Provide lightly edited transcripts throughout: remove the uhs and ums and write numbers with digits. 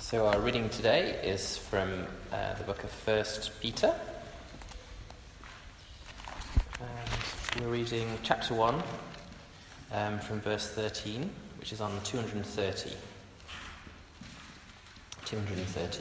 So our reading today is from the book of 1 Peter. And we're reading chapter 1 from verse 13, which is on 230. 230.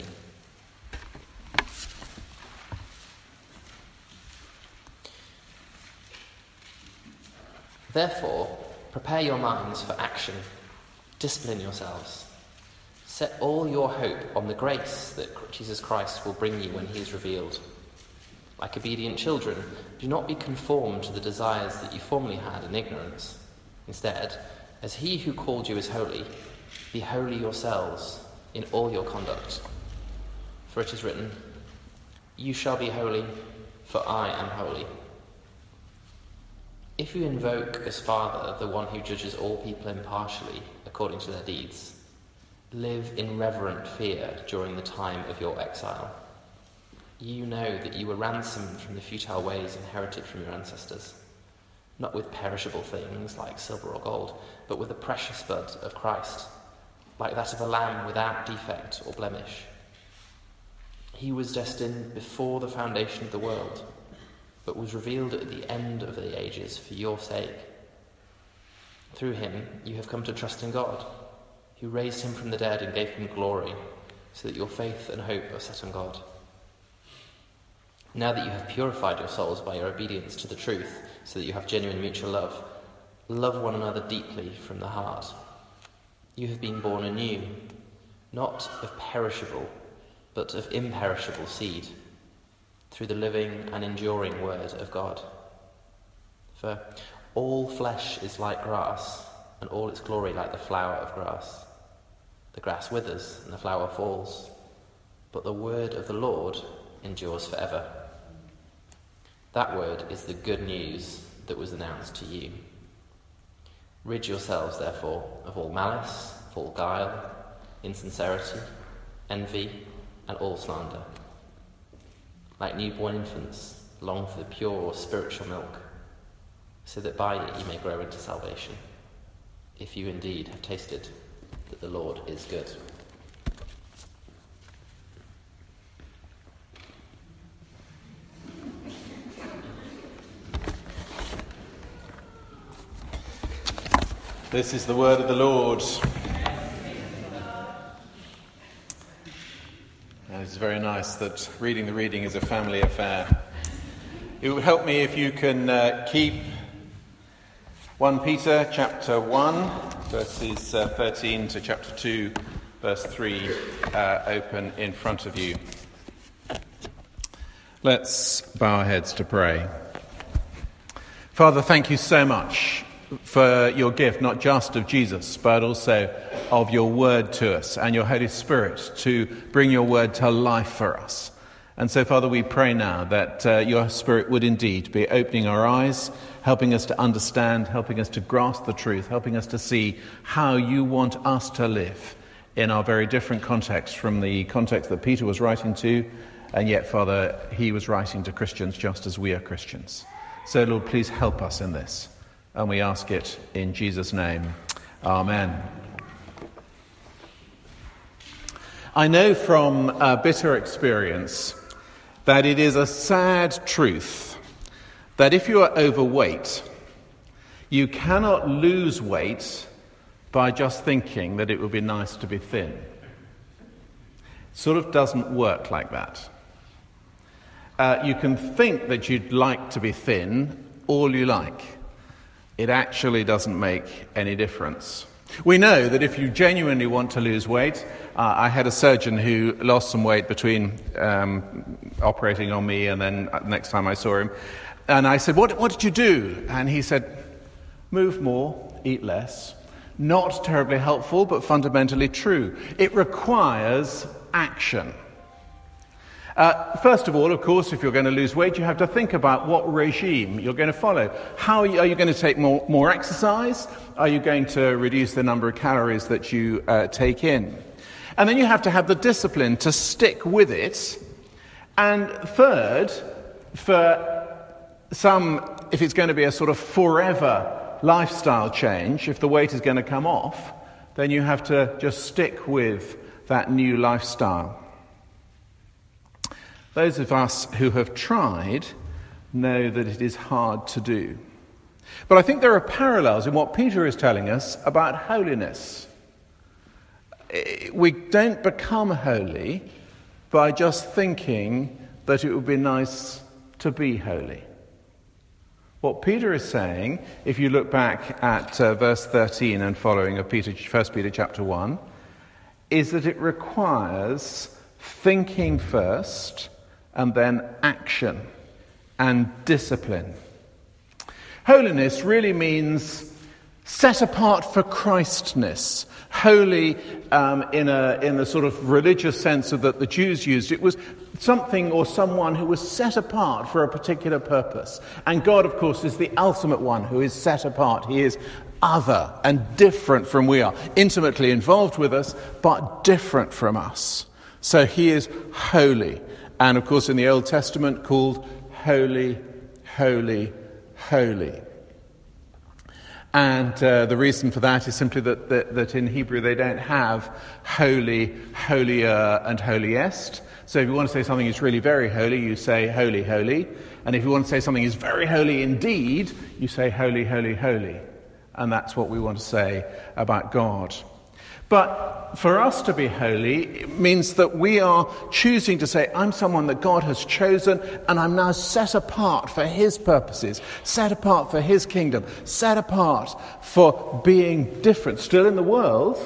Therefore, prepare your minds for action. Discipline yourselves. Set all your hope on the grace that Jesus Christ will bring you when he is revealed. Like obedient children, do not be conformed to the desires that you formerly had in ignorance. Instead, as he who called you is holy, be holy yourselves in all your conduct. For it is written, "You shall be holy, for I am holy." If you invoke as Father the one who judges all people impartially according to their deeds, live in reverent fear during the time of your exile. You know that you were ransomed from the futile ways inherited from your ancestors, not with perishable things like silver or gold, but with the precious blood of Christ, like that of a lamb without defect or blemish. He was destined before the foundation of the world, but was revealed at the end of the ages for your sake. Through him you have come to trust in God, who raised him from the dead and gave him glory, so that your faith and hope are set on God. Now that you have purified your souls by your obedience to the truth, so that you have genuine mutual love, love one another deeply from the heart. You have been born anew, not of perishable, but of imperishable seed, through the living and enduring word of God. For all flesh is like grass, and all its glory like the flower of grass. The grass withers and the flower falls, but the word of the Lord endures forever. That word is the good news that was announced to you. Rid yourselves, therefore, of all malice, of all guile, insincerity, envy, and all slander. Like newborn infants, long for the pure spiritual milk, so that by it you may grow into salvation, if you indeed have tasted that the Lord is good. This is the word of the Lord. And it's very nice that reading the reading is a family affair. It would help me if you can keep 1 Peter chapter 1, verses 13 to chapter 2, verse 3, open in front of you. Let's bow our heads to pray. Father, thank you so much for your gift, not just of Jesus, but also of your word to us and your Holy Spirit to bring your word to life for us. And so, Father, we pray now that your Spirit would indeed be opening our eyes, helping us to understand, helping us to grasp the truth, helping us to see how you want us to live in our very different context from the context that Peter was writing to, and yet, Father, he was writing to Christians just as we are Christians. So, Lord, please help us in this. And we ask it in Jesus' name. Amen. I know from bitter experience that it is a sad truth that if you are overweight, you cannot lose weight by just thinking that it would be nice to be thin. It sort of doesn't work like that. You can think that you'd like to be thin all you like. It actually doesn't make any difference. We know that if you genuinely want to lose weight, I had a surgeon who lost some weight between operating on me and then next time I saw him. And I said, what did you do? And he said, move more, eat less. Not terribly helpful, but fundamentally true. It requires action. First of all, of course, if you're going to lose weight, you have to think about what regime you're going to follow. How are you going to take more exercise? Are you going to reduce the number of calories that you take in? And then you have to have the discipline to stick with it. And third, for some, if it's going to be a sort of forever lifestyle change, if the weight is going to come off, then you have to just stick with that new lifestyle. Those of us who have tried know that it is hard to do. But I think there are parallels in what Peter is telling us about holiness. We don't become holy by just thinking that it would be nice to be holy. What Peter is saying, if you look back at verse 13 and following of 1 Peter chapter 1, is that it requires thinking first and then action and discipline. Holiness really means set apart for Christness. Holy in the sort of religious sense that the Jews used. It was something or someone who was set apart for a particular purpose. And God, of course, is the ultimate one who is set apart. He is other and different from we are. Intimately involved with us, but different from us. So he is holy. And, of course, in the Old Testament called Holy, Holy, Holy. And the reason for that is simply that in Hebrew they don't have holy, holier, and holiest. So if you want to say something is really very holy, you say holy, holy. And if you want to say something is very holy indeed, you say holy, holy, holy. And that's what we want to say about God. But for us to be holy, it means that we are choosing to say, I'm someone that God has chosen, and I'm now set apart for his purposes, set apart for his kingdom, set apart for being different, still in the world,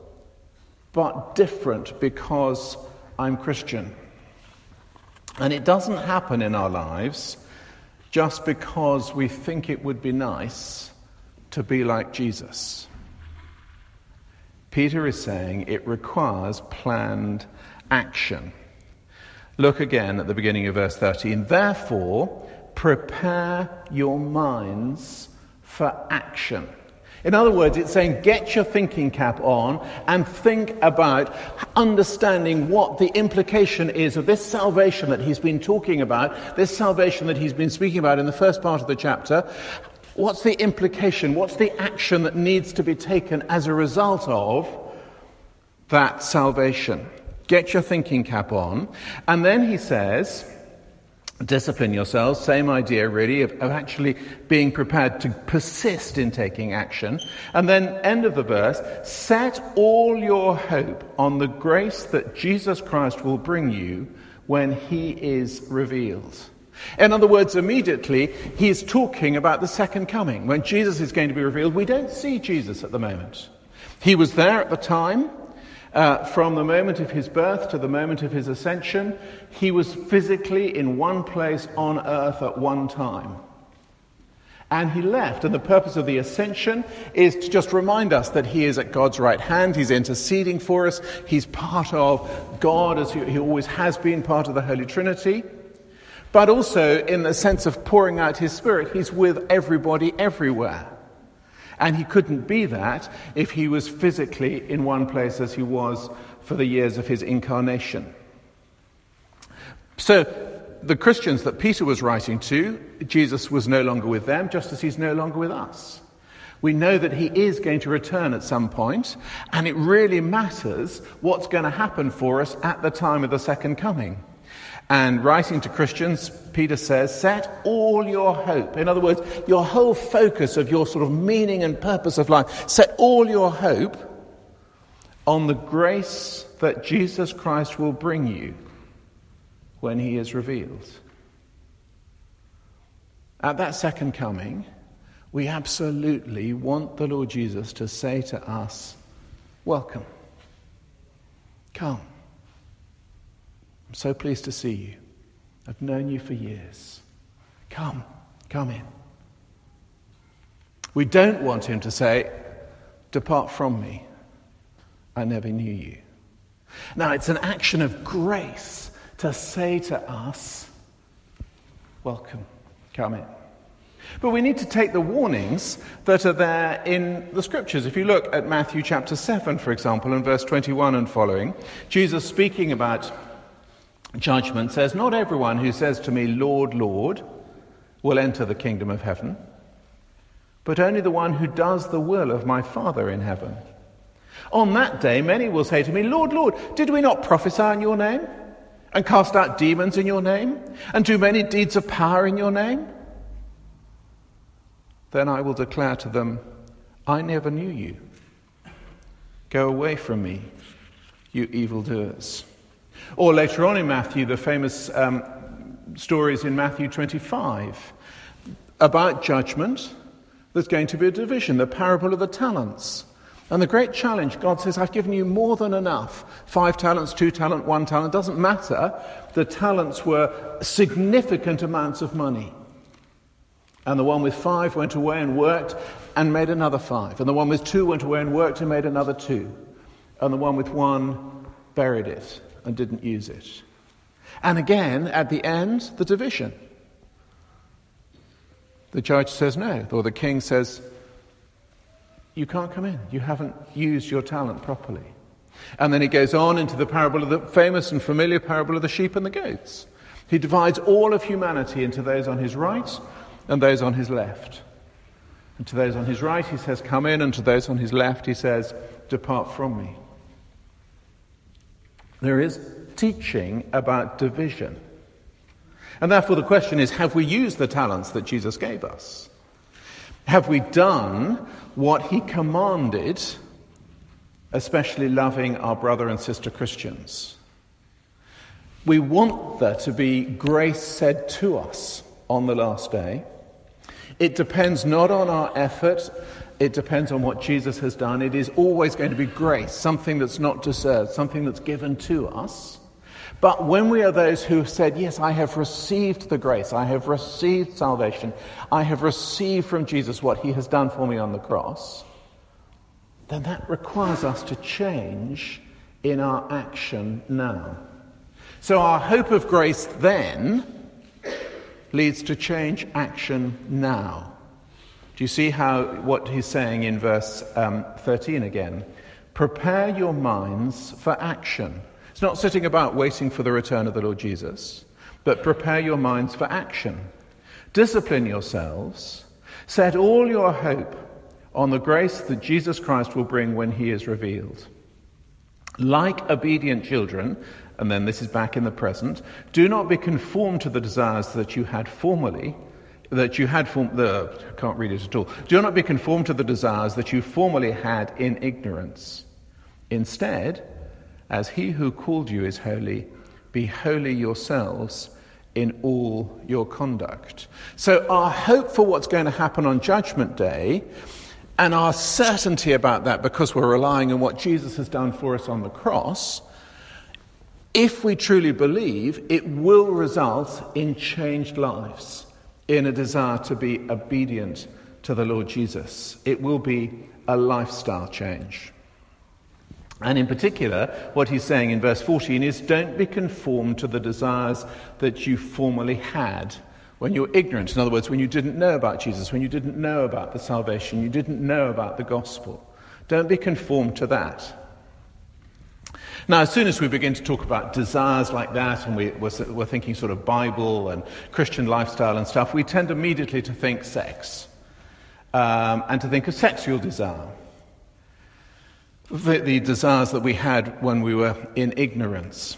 but different because I'm Christian. And it doesn't happen in our lives just because we think it would be nice to be like Jesus. Peter is saying it requires planned action. Look again at the beginning of verse 13. Therefore, prepare your minds for action. In other words, it's saying get your thinking cap on and think about understanding what the implication is of this salvation that he's been talking about, this salvation that he's been speaking about in the first part of the chapter. What's the implication? What's the action that needs to be taken as a result of that salvation? Get your thinking cap on. And then he says, discipline yourselves. Same idea, really, of actually being prepared to persist in taking action. And then, end of the verse, set all your hope on the grace that Jesus Christ will bring you when he is revealed. In other words, immediately, he's talking about the second coming, when Jesus is going to be revealed. We don't see Jesus at the moment. He was there at the time, from the moment of his birth to the moment of his ascension. He was physically in one place on earth at one time. And he left, and the purpose of the ascension is to just remind us that he is at God's right hand, he's interceding for us, he's part of God as he always has been, part of the Holy Trinity. But also, in the sense of pouring out his Spirit, he's with everybody everywhere. And he couldn't be that if he was physically in one place as he was for the years of his incarnation. So, the Christians that Peter was writing to, Jesus was no longer with them, just as he's no longer with us. We know that he is going to return at some point, and it really matters what's going to happen for us at the time of the second coming. And writing to Christians, Peter says, set all your hope. In other words, your whole focus of your sort of meaning and purpose of life, set all your hope on the grace that Jesus Christ will bring you when he is revealed. At that second coming, we absolutely want the Lord Jesus to say to us, welcome, come. I'm so pleased to see you. I've known you for years. Come in. We don't want him to say, depart from me. I never knew you. Now, it's an action of grace to say to us, welcome, come in. But we need to take the warnings that are there in the Scriptures. If you look at Matthew chapter 7, for example, and verse 21 and following, Jesus speaking about judgment says, not everyone who says to me, Lord, Lord, will enter the kingdom of heaven, but only the one who does the will of my Father in heaven. On that day, many will say to me, Lord, Lord, did we not prophesy in your name? And cast out demons in your name? And do many deeds of power in your name? Then I will declare to them, I never knew you. Go away from me, you evildoers. Or later on in Matthew, the famous stories in Matthew 25 about judgment. There's going to be a division, the parable of the talents. And the great challenge, God says, I've given you more than enough. 5 talents, 2 talents, 1 talent, doesn't matter. The talents were significant amounts of money. And the one with 5 went away and worked and made another 5. And the one with 2 went away and worked and made another 2. And the one with 1 buried it and didn't use it. And again, at the end, the division. The judge says no, or the king says, you can't come in. You haven't used your talent properly. And then he goes on into the parable of the famous and familiar parable of the sheep and the goats. He divides all of humanity into those on his right and those on his left. And to those on his right, he says, come in. And to those on his left, he says, depart from me. There is teaching about division. And therefore the question is, have we used the talents that Jesus gave us? Have we done what he commanded, especially loving our brother and sister Christians? We want there to be grace said to us on the last day. It depends not on our effort, it depends on what Jesus has done. It is always going to be grace, something that's not deserved, something that's given to us. But when we are those who have said, yes, I have received the grace, I have received salvation, I have received from Jesus what he has done for me on the cross, then that requires us to change in our action now. So our hope of grace then leads to change action now. Do you see what he's saying in verse 13 again? Prepare your minds for action. It's not sitting about waiting for the return of the Lord Jesus, but prepare your minds for action. Discipline yourselves. Set all your hope on the grace that Jesus Christ will bring when he is revealed. Like obedient children, and then this is back in the present, do not be conformed to the desires that you had formerly, can't read it at all. Do not be conformed to the desires that you formerly had in ignorance. Instead, as he who called you is holy, be holy yourselves in all your conduct. So our hope for what's going to happen on Judgment Day, and our certainty about that because we're relying on what Jesus has done for us on the cross, if we truly believe, it will result in changed lives, in a desire to be obedient to the Lord Jesus. It will be a lifestyle change. And in particular, what he's saying in verse 14 is, don't be conformed to the desires that you formerly had when you were ignorant. In other words, when you didn't know about Jesus, when you didn't know about the salvation, you didn't know about the gospel. Don't be conformed to that. Now, as soon as we begin to talk about desires like that, and we're thinking sort of Bible and Christian lifestyle and stuff, we tend immediately to think sex, and to think of sexual desire. The desires that we had when we were in ignorance.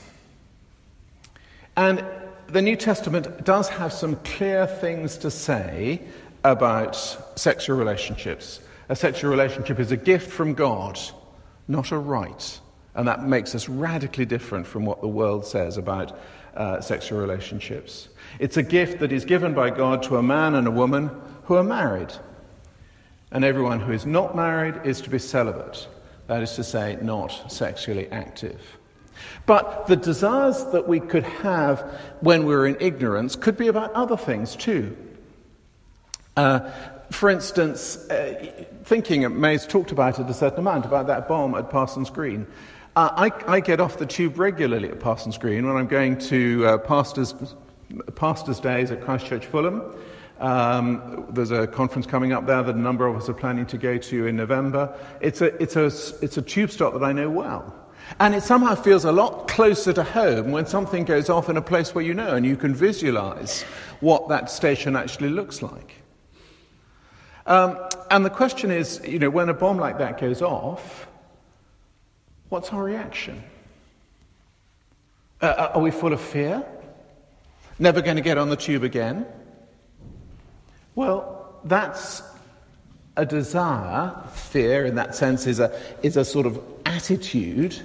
And the New Testament does have some clear things to say about sexual relationships. A sexual relationship is a gift from God, not a right. And that makes us radically different from what the world says about sexual relationships. It's a gift that is given by God to a man and a woman who are married. And everyone who is not married is to be celibate. That is to say, not sexually active. But the desires that we could have when we were in ignorance could be about other things too. For instance, thinking, May's talked about it a certain amount, about that bomb at Parsons Green. I get off the tube regularly at Parsons Green when I'm going to Pastors' Days at Christchurch Fulham. There's a conference coming up there that a number of us are planning to go to in November. It's a tube stop that I know well. And it somehow feels a lot closer to home when something goes off in a place where you know and you can visualize what that station actually looks like. And the question is, when a bomb like that goes off, what's our reaction? Are we full of fear? Never going to get on the tube again? Well, that's a desire. Fear, in that sense, is a sort of attitude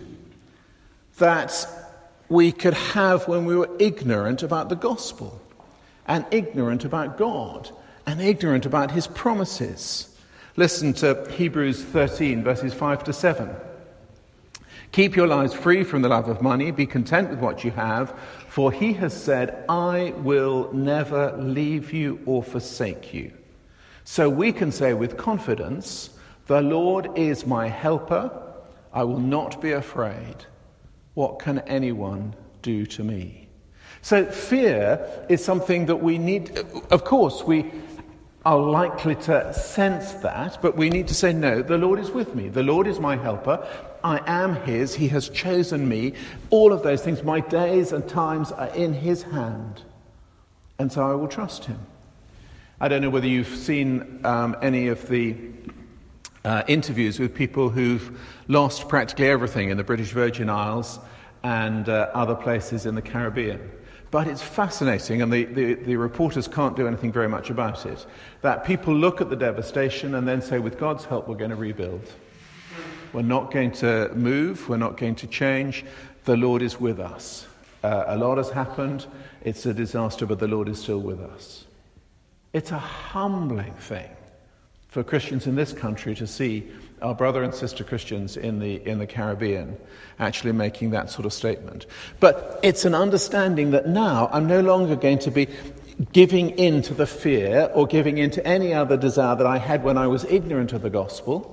that we could have when we were ignorant about the gospel, and ignorant about God, and ignorant about his promises. Listen to Hebrews 13, verses 5 to 7. Keep your lives free from the love of money. Be content with what you have. For he has said, I will never leave you or forsake you. So we can say with confidence, the Lord is my helper. I will not be afraid. What can anyone do to me? So fear is something that we need. Of course, we are likely to sense that, but we need to say, no, the Lord is with me. The Lord is my helper. I am his. He has chosen me. All of those things, my days and times are in his hand. And so I will trust him. I don't know whether you've seen any of the interviews with people who've lost practically everything in the British Virgin Isles and other places in the Caribbean. But it's fascinating, and the reporters can't do anything very much about it, that people look at the devastation and then say, with God's help, we're going to rebuild. We're not going to move. We're not going to change. The Lord is with us. A lot has happened. It's a disaster, but the Lord is still with us. It's a humbling thing for Christians in this country to see our brother and sister Christians in the Caribbean actually making that sort of statement. But it's an understanding that now I'm no longer going to be giving in to the fear or giving in to any other desire that I had when I was ignorant of the gospel.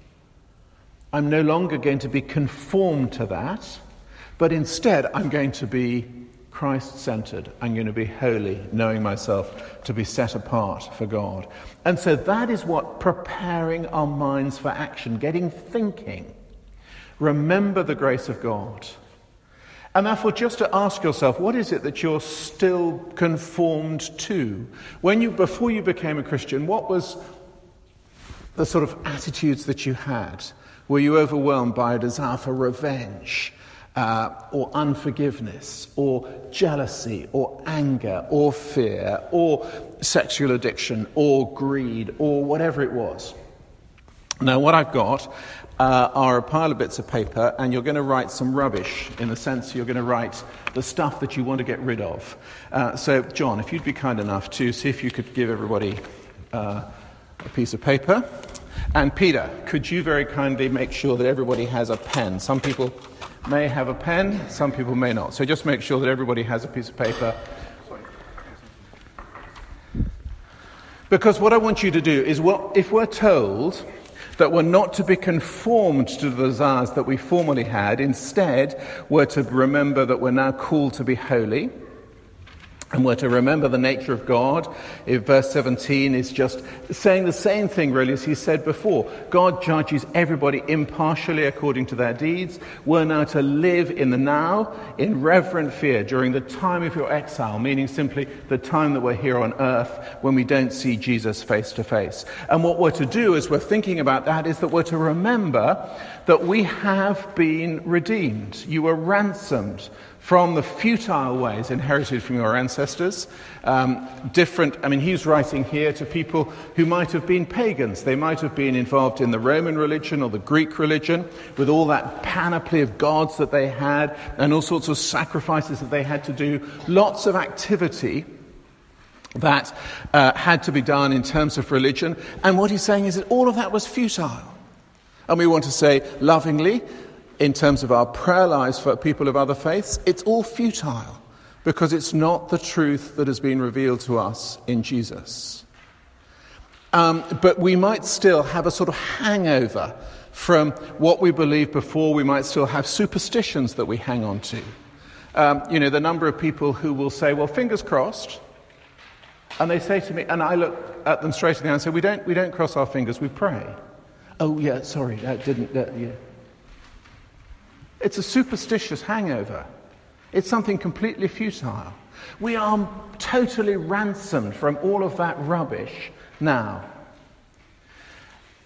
I'm no longer going to be conformed to that, but instead I'm going to be Christ-centered. I'm going to be holy, knowing myself to be set apart for God. And so that is what preparing our minds for action, getting thinking. Remember the grace of God. And therefore, just to ask yourself, what is it that you're still conformed to? Before you became a Christian, what was the sort of attitudes that you had? Were you overwhelmed by a desire for revenge? Or unforgiveness, or jealousy, or anger, or fear, or sexual addiction, or greed, or whatever it was. Now, what I've got are a pile of bits of paper, and you're going to write some rubbish, in the sense you're going to write the stuff that you want to get rid of. So, John, if you'd be kind enough to see if you could give everybody a piece of paper. And Peter, could you very kindly make sure that everybody has a pen? Some people may have a pen, some people may not. So just make sure that everybody has a piece of paper. Because what I want you to do is, if we're told that we're not to be conformed to the desires that we formerly had, instead we're to remember that we're now called to be holy, and we're to remember the nature of God. In verse 17 is just saying the same thing, really, as he said before. God judges everybody impartially according to their deeds. We're now to live in the now, in reverent fear, during the time of your exile, meaning simply the time that we're here on earth when we don't see Jesus face to face. And what we're to do as we're thinking about that is that we're to remember that we have been redeemed. You were ransomed from the futile ways inherited from your ancestors. He's writing here to people who might have been pagans. They might have been involved in the Roman religion or the Greek religion, with all that panoply of gods that they had and all sorts of sacrifices that they had to do. Lots of activity that had to be done in terms of religion. And what he's saying is that all of that was futile. And we want to say lovingly, in terms of our prayer lives for people of other faiths, it's all futile because it's not the truth that has been revealed to us in Jesus. But we might still have a sort of hangover from what we believed before. We might still have superstitions that we hang on to. The number of people who will say, well, fingers crossed. And they say to me, and I look at them straight in the eye and say, we don't cross our fingers, we pray. Oh, yeah, sorry, that didn't... yeah. It's a superstitious hangover. It's something completely futile. We are totally ransomed from all of that rubbish now.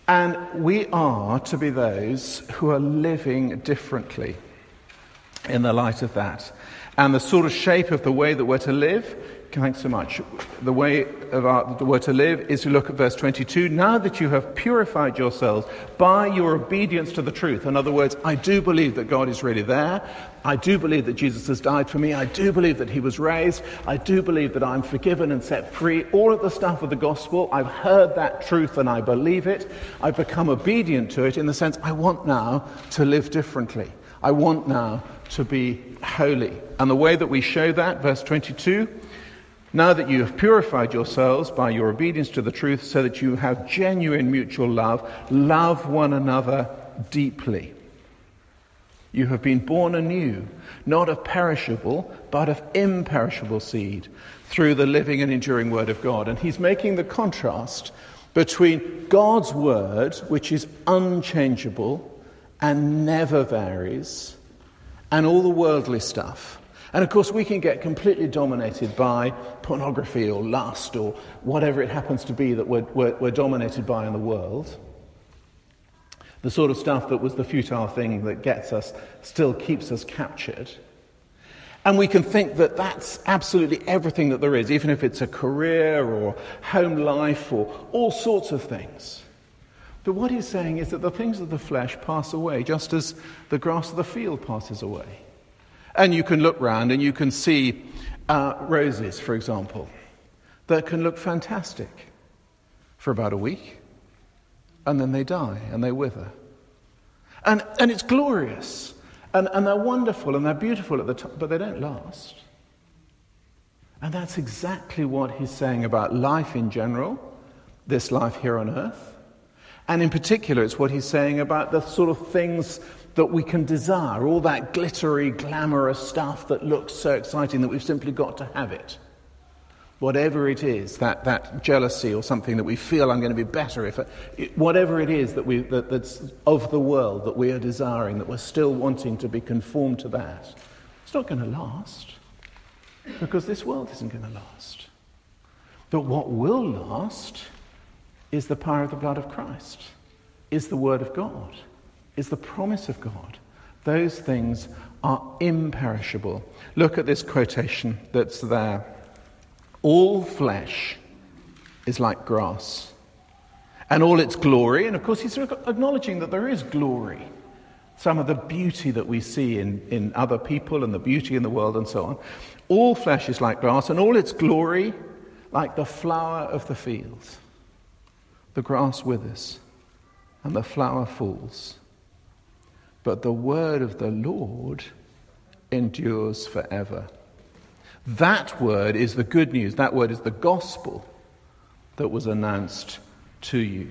And we are to be those who are living differently in the light of that. And the sort of shape of the way that we're to live, thanks so much, the way of the we're to live is to look at verse 22. Now that you have purified yourselves by your obedience to the truth. In other words, I do believe that God is really there. I do believe that Jesus has died for me. I do believe that he was raised. I do believe that I'm forgiven and set free. All of the stuff of the gospel, I've heard that truth and I believe it. I've become obedient to it in the sense I want now to live differently. I want now to be holy. And the way that we show that, verse 22, now that you have purified yourselves by your obedience to the truth so that you have genuine mutual love, love one another deeply. You have been born anew, not of perishable, but of imperishable seed, through the living and enduring word of God. And he's making the contrast between God's word, which is unchangeable and never varies, and all the worldly stuff. And of course we can get completely dominated by pornography or lust or whatever it happens to be that we're dominated by in the world. The sort of stuff that was the futile thing that gets us, still keeps us captured. And we can think that that's absolutely everything that there is, even if it's a career or home life or all sorts of things. But what he's saying is that the things of the flesh pass away, just as the grass of the field passes away. And you can look round and you can see roses, for example, that can look fantastic for about a week, and then they die and they wither. And it's glorious, and they're wonderful and they're beautiful at the time, but they don't last. And that's exactly what he's saying about life in general, this life here on earth. And in particular, it's what he's saying about the sort of things that we can desire, all that glittery, glamorous stuff that looks so exciting that we've simply got to have it. Whatever it is, that jealousy or something that we feel I'm going to be better if, whatever it is that's of the world that we are desiring, that we're still wanting to be conformed to that, it's not going to last, because this world isn't going to last. But what will last is the power of the blood of Christ, is the word of God, is the promise of God. Those things are imperishable. Look at this quotation that's there. All flesh is like grass, and all its glory, and of course he's acknowledging that there is glory, some of the beauty that we see in other people and the beauty in the world and so on. All flesh is like grass, and all its glory like the flower of the field. The grass withers, and the flower falls, but the word of the Lord endures forever. That word is the good news. That word is the gospel that was announced to you.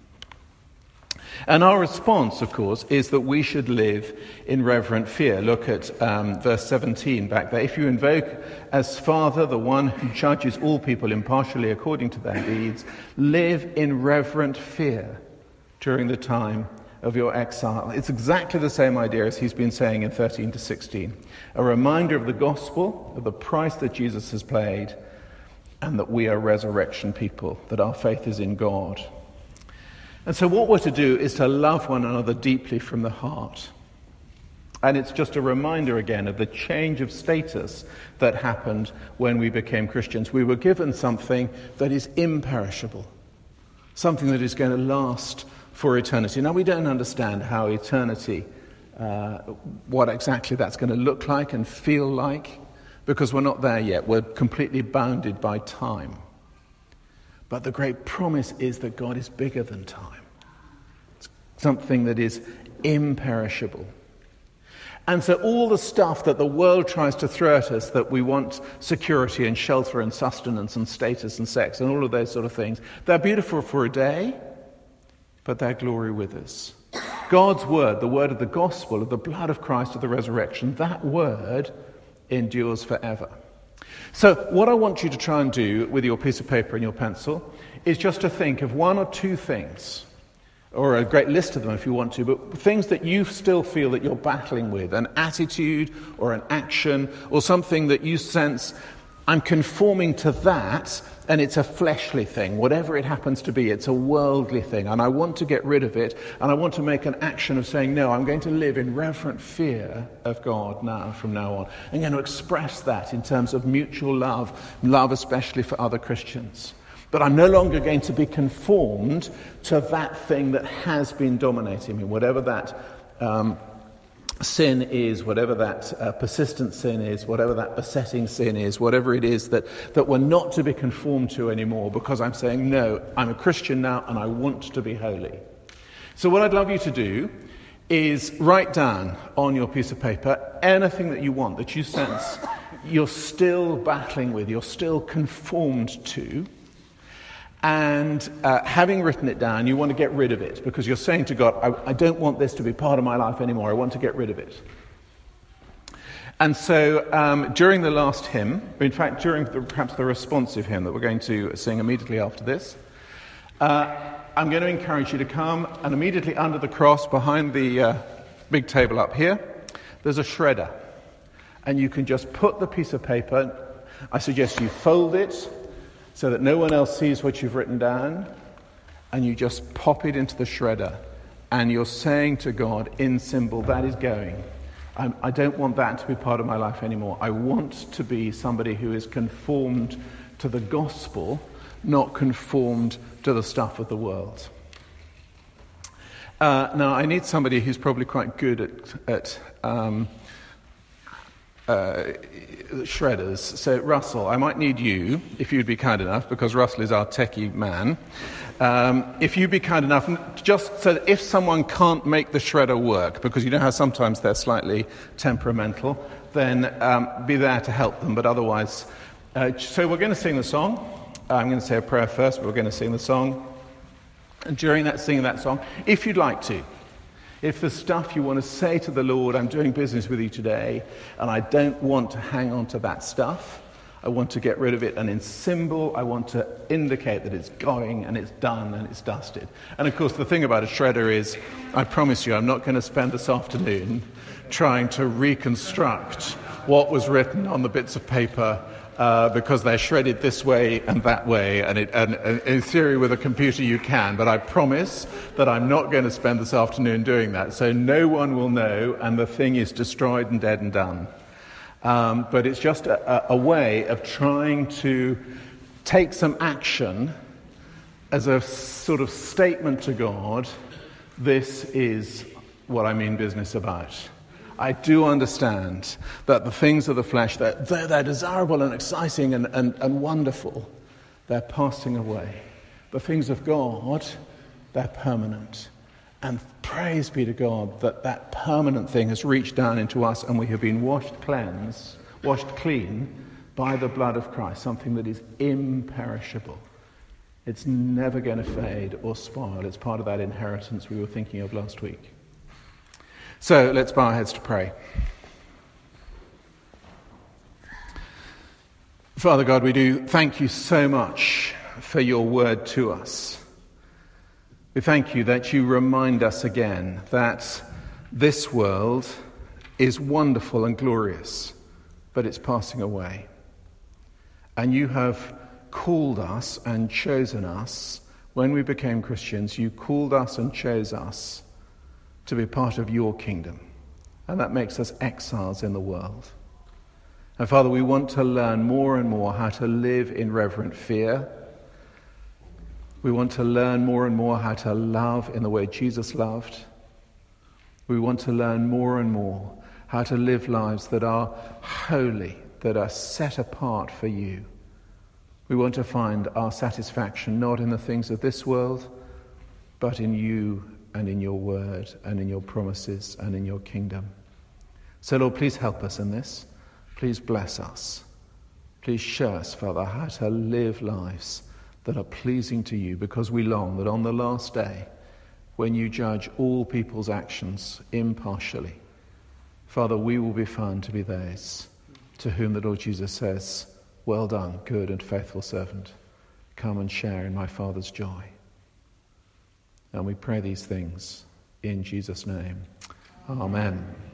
And our response, of course, is that we should live in reverent fear. Look at verse 17 back there. If you invoke as Father the one who judges all people impartially according to their deeds, live in reverent fear during the time of your exile. It's exactly the same idea as he's been saying in 13 to 16. A reminder of the gospel, of the price that Jesus has paid, and that we are resurrection people, that our faith is in God. And so what we're to do is to love one another deeply from the heart. And it's just a reminder again of the change of status that happened when we became Christians. We were given something that is imperishable, something that is going to last for eternity. Now, we don't understand how eternity, what exactly that's going to look like and feel like, because we're not there yet. We're completely bounded by time. But the great promise is that God is bigger than time. It's something that is imperishable. And so all the stuff that the world tries to throw at us, that we want security and shelter and sustenance and status and sex and all of those sort of things, they're beautiful for a day, but their glory withers. God's word, the word of the gospel, of the blood of Christ, of the resurrection, that word endures forever. So what I want you to try and do with your piece of paper and your pencil is just to think of one or two things, or a great list of them if you want to, but things that you still feel that you're battling with, an attitude or an action or something that you sense I'm conforming to that, and it's a fleshly thing. Whatever it happens to be, it's a worldly thing, and I want to get rid of it, and I want to make an action of saying, no, I'm going to live in reverent fear of God now, from now on. I'm going to express that in terms of mutual love especially for other Christians. But I'm no longer going to be conformed to that thing that has been dominating me, whatever that sin is, whatever that persistent sin is, whatever that besetting sin is, whatever it is that we're not to be conformed to anymore, because I'm saying, no, I'm a Christian now and I want to be holy. So what I'd love you to do is write down on your piece of paper anything that you want, that you sense you're still battling with, you're still conformed to. And having written it down, you want to get rid of it, because you're saying to God, I don't want this to be part of my life anymore. I want to get rid of it. And so during the last hymn, in fact, during perhaps the responsive hymn that we're going to sing immediately after this, I'm going to encourage you to come, and immediately under the cross, behind the big table up here, there's a shredder. And you can just put the piece of paper, I suggest you fold it, so that no one else sees what you've written down, and you just pop it into the shredder, and you're saying to God in symbol, that is going. I don't want that to be part of my life anymore. I want to be somebody who is conformed to the gospel, not conformed to the stuff of the world. Now, I need somebody who's probably quite good at shredders. So Russell, I might need you, if you'd be kind enough, because Russell is our techie man. If you'd be kind enough, just so that if someone can't make the shredder work, because you know how sometimes they're slightly temperamental, then be there to help them. But otherwise, so we're going to sing the song. I'm going to say a prayer first, but we're going to sing the song. And during that singing that song, if you'd like to, if there's stuff you want to say to the Lord, I'm doing business with you today, and I don't want to hang on to that stuff, I want to get rid of it, and in symbol, I want to indicate that it's going, and it's done, and it's dusted. And of course, the thing about a shredder is, I promise you, I'm not going to spend this afternoon trying to reconstruct what was written on the bits of paper because they're shredded this way and that way, and in theory with a computer you can, but I promise that I'm not going to spend this afternoon doing that, so no one will know, and the thing is destroyed and dead and done. But it's just a way of trying to take some action as a sort of statement to God, this is what I mean business about. I do understand that the things of the flesh, that though they're desirable and exciting and wonderful, they're passing away. The things of God, they're permanent. And praise be to God that that permanent thing has reached down into us, and we have been washed clean by the blood of Christ, something that is imperishable. It's never going to fade or spoil. It's part of that inheritance we were thinking of last week. So let's bow our heads to pray. Father God, we do thank you so much for your word to us. We thank you that you remind us again that this world is wonderful and glorious, but it's passing away. And you have called us and chosen us. When we became Christians, you called us and chose us to be part of your kingdom. And that makes us exiles in the world. And Father, we want to learn more and more how to live in reverent fear. We want to learn more and more how to love in the way Jesus loved. We want to learn more and more how to live lives that are holy, that are set apart for you. We want to find our satisfaction not in the things of this world, but in you and in your word and in your promises and in your kingdom. So Lord, please help us in this. Please bless us. Please show us, Father, how to live lives that are pleasing to you, because we long that on the last day, when you judge all people's actions impartially, Father, we will be found to be those to whom the Lord Jesus says, well done, good and faithful servant. Come and share in my Father's joy. And we pray these things in Jesus' name. Amen.